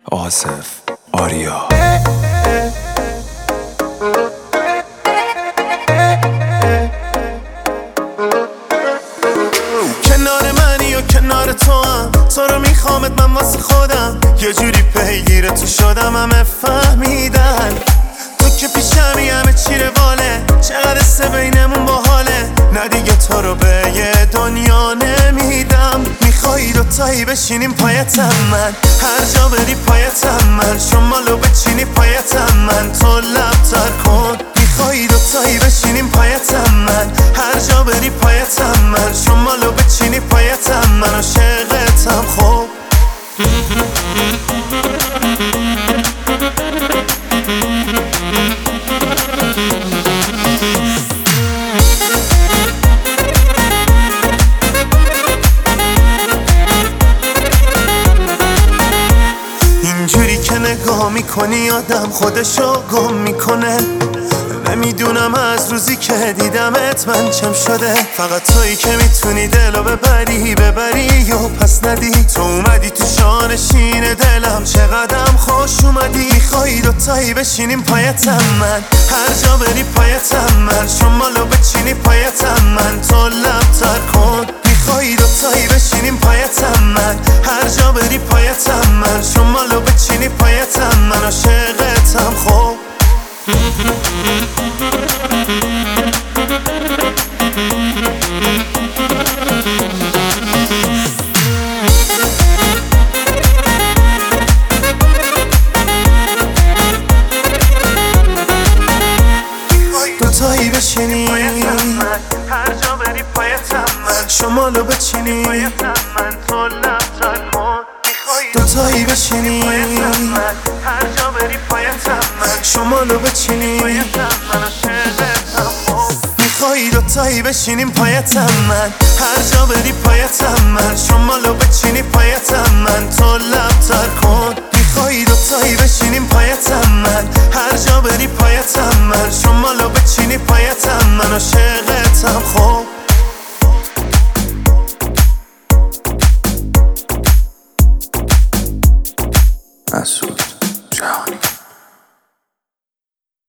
آصف آریا. کنار منی و کنار تو هم، تو رو میخوامت من واسه خودم، یه جوری پیگیر تو شدم همه فهمیدن تو که پیشمی همه چی رواله، چقدر سه بینمون باحاله، نه دیگه تو رو به یه دنیا نمیدم. میخوایی دوتایی بشینیم پایتم من، هر جا بری پایتم من، شمالو بچینی پایتم من، تو لبتر کن. میخوایی دوتایی بشینیم پایتم من، هر جا بری پایتم من، شمالو بچینی پایتم من، عاشقتم خوب. اینجوری که نگاه میکنی آدم خودشو گم میکنه، نمیدونم از روزی که دیدمت من چم شده، فقط تویی که میتونی دلو ببری و پس ندی. تو اومدی تو شانشین دلم، چقدرم خوش اومدی. میخوایی دوتایی بشینیم پایتم من، هر جا بری پایتم من، شمالو بچینی پایتم من، تو لبتر کن. میخوایی دوتایی بشینیم پایتم من، هر جا بری پایتم من، شمالو بچینی پایتم من، عاشقتم خوب. دوتایی بشینی هر جا بری پایتم من، شمالو بچینی پایتم من، تو لبتر کن. دوتایی بشینی هر جا بری پایتم من، شمالو بچینی پایتم من، عاشقتم خوب. میخوایی دوتایی بشینیم پایتم من، هر جا بری پایتم من، شمالو بچینی پایتم من، تو لبتر کن. میخوایی دوتایی بشینیم پایتم من، هر جا بری پایتم من، شمالو بچینی پایتم من، عاشقتم خوب. مسعود جهانی.